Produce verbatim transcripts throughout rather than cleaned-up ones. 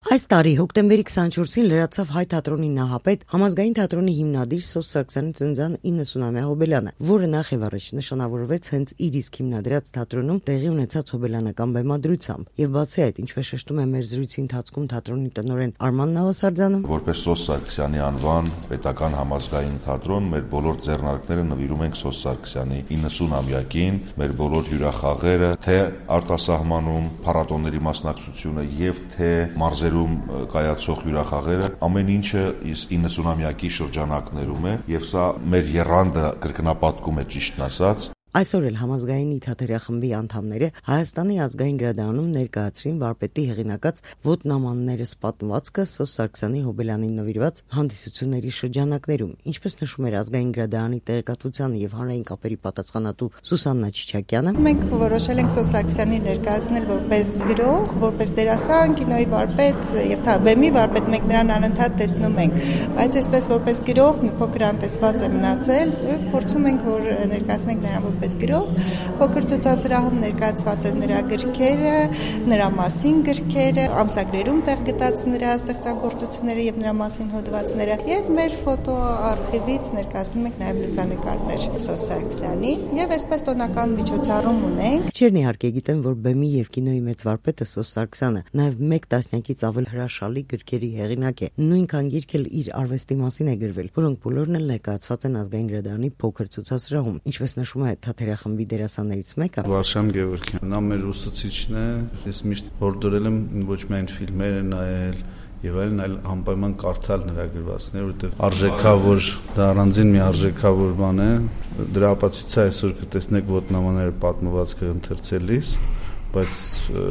Այս տարի հոկտեմբերի քսանչորսին լրացավ Հայ թատրոնի նահապետ, համազգային թատրոնի հիմնադիր Սոս Սարգսյանի ծննդյան իննսունամյա հոբելյանը, որը նախ եւ առաջ նշանավորվեց հենց իր իսկ հիմնադրած թատրոնում տեղի ունեցած հոբելյանական բեմադրությամբ։ Եվ բացի այդ, ինչպես շեշտում է մեր զրույցի ընթացքում թատրոնի տնօրեն Արման Նավասարդյանը, որպես Սոս Սարգսյանի անվան պետական համազգային թատրոն, մեր բոլոր ձեռնարկները նվիրում ենք Սոս Սարգսյանի իննսունամյակին, մեր բոլոր հյուրախաղերը, թե արտասահմանում փառատոների մասնակցությունը եւ թե մարզերում կայացող հյուրախաղերը, ամեն ինչը իննսունամյակի շրջանակներում է եւ սա մեր եռանդը կրկնապատկում է, ճիշտն ասած։ Այսօր էլ համազգայինի թատերախմբի անդամները Հայաստանի ազգային գրադարանում ներկայացրին վարպետի հեղինակած ոտնամաններս պատմվածքը Սոս Սարգսյանի հոբելյանին նվիրված հանդիսությունների շրջանակներում, ինչպես նշում էր ազգային գրադարանի տեղեկատվության եւ հանրային կապերի պատասխանատու Սուսաննա Չիչակյանը, մենք որոշել ենք Սոս Սարգսյանին ներկայացնել որպես գրող, որպես դերասան, կինոյի վարպետ եւ բեմի վարպետ, մենք նրան անընդհատ տեսնում ենք, բայց այսպես որպես գրող մի փոքր անտեսված է մնացել, փորձում ենք որ ներկայացնենք նրան պես գրող, փոքր ցուցասրահում ներկայացված են նրա գրքերը, նրա մասին գրքերը, ամսագրերում տեղ գտած նրա ստեղծագործությունները եւ նրա մասին հոդվածները, եւ մեր ֆոտո արխիվից ներկայացնում ենք նաեւ լուսանկարներ Սոս Սարգսյանի, եւ այսպես տոնական միջոցառում ունենք։ Չերն իհարկե գիտեն, որ բեմի եւ կինոյի մեծ վարպետը Սոս Սարգսյանը նաեւ մեկ տասնյակից ավել հրաշալի գրքերի հեղինակ է, նույնքան գիրք էլ իր արվեստի մասին է գրվել, որոնք բոլորն էլ ներկայացված են ազգային գրադարանի փոքր ցուցասրահում, ինչպես նշում է թատերախմբի դերասաններից մեկը Վարշան Գևորգյան, նա մեր ուսուցիչն է, ես միշտ հորդորել եմ ոչ միայն ֆիլմերը նայել եւ այլն, այլ անպայման կարդալ նրա գրվածքները, որովհետեւ արժեքավոր, դա առանձին մի արժեքավոր բան է, դրա ապացույցը այսօր կտեսնեք ոտնամանները պատմվածքը ընթերցելիս, բայց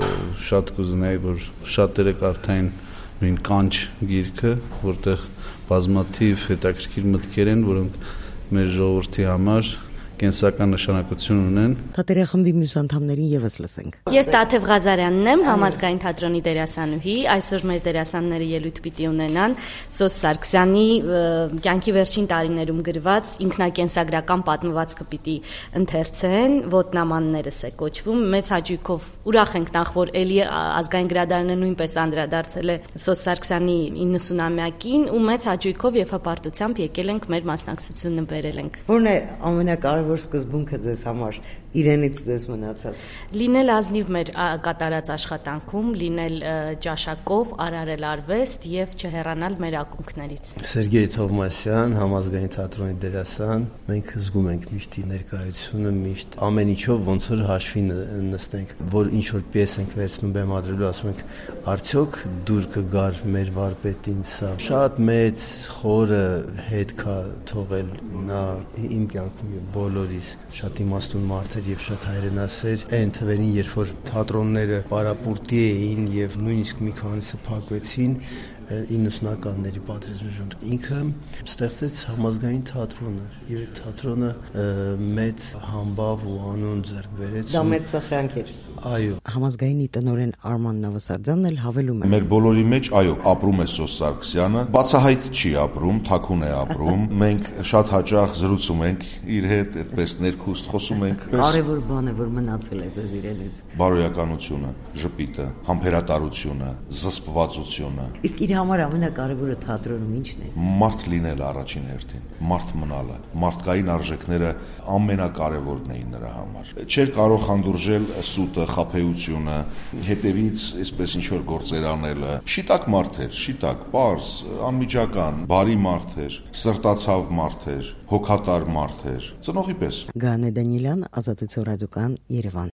շատ կուզենայի, որ շատերը կարդային նույն Կանչ գիրքը, որտեղ բազմաթիվ հետաքրքիր մտքեր են, որոնք մեր ժողովրդի համար կենսական նշանակություն ունեն։ Թատերախմբի մյուս անդամներին եւս լսենք։ Ես Տաթև Ղազարյանն եմ, համազգային թատրոնի դերասանուհի, այսօր մեր դերասանները ելույթ պիտի ունենան Սոս Սարգսյանի կյանքի վերջին տարիներում գրված ինքնակենսագրական պատմվածքը պիտի ընթերցեն, ոտնամաններս է կոչվում, մեծ հաճույքով ուրախ ենք նախ, որ էլի ազգային գրադարանը նույնպես անդրադարձել է Սոս Սարգսյանի իննսունամյակին ու մեծ հաճույքով եւ հպարտությամբ եկել ենք մեր մասնակցությունը բերել ենք։ Որն է ամենակարևոր որ սկզբունքը ձեզ համար իրենից ձեզ մնացած լինել ազնիվ մեր կատարած աշխատանքում, լինել ճաշակով, արարել արվեստ եւ չհեռանալ մեր ակունքներից։ Սերգեյ Թովմասյան, համազգային թատրոնի դերասան, մենք զգում ենք միշտ ներկայությունը, միշտ ամեն ինչով ոնց որ հաշվի նստենք, որ ինչ որ պիես ենք վերցնում բեմադրելու, ասում ենք արդյոք դուր կգար մեր վարպետին սա։ Շատ մեծ խորը հետ կա թողել նա իմ կյանքում եւ բոլորիս, շատ իմաստուն մարդ եւ շատ հայրենասեր այն թվերին, երբ որ թատրոնները պարապուրտի էին եւ նույնիսկ մի քանիսը փակվեցին իննսունականների պատերազմի ժամանակ ինքը ստեղծեց համազգային թատրոնը եւ այդ թատրոնը մեծ համբավ ու անուն ձեռք բերեց։ Դա մեծ սխրանք էր։ Այո, համազգայինի տնօրեն Արման Նավասարդյանն էլ հավելում է։ Մեր բոլորի մեջ այո, ապրում է Սոս Սարգսյանը, բացահայտ չի ապրում, թաքուն է ապրում։ Մենք շատ հաճախ զրուցում ենք իր հետ, այդպես ներքուստ խոսում ենք։ Կարևոր բան է, որ մնացել է ձեզ իրենից։ Բարոյականությունը, ժպիտը, համբերատարությունը, զսպվածությունը։ Իսկ իր համար ամենակարևորը թատրոնում ի՞նչն է։ Մարդ լինելը առաջին հերթին, մարդ մնալը, մարդկային արժեքները ամենակարևորն էին նրա համար։ Չէր կարող հանդուրժել սուտը, խաբեությունը, հետևից այսպես ինչ որ գործեր անելը։ Շիտակ մարդ էր, շիտակ, պարզ, անմիջական, բարի մարդ էր, սրտացավ մարդ էր, հոգատար մարդ էր, ծնողի պես։ Գանե Դանիելյան, Ազատություն ռադիոկայան, Երևան։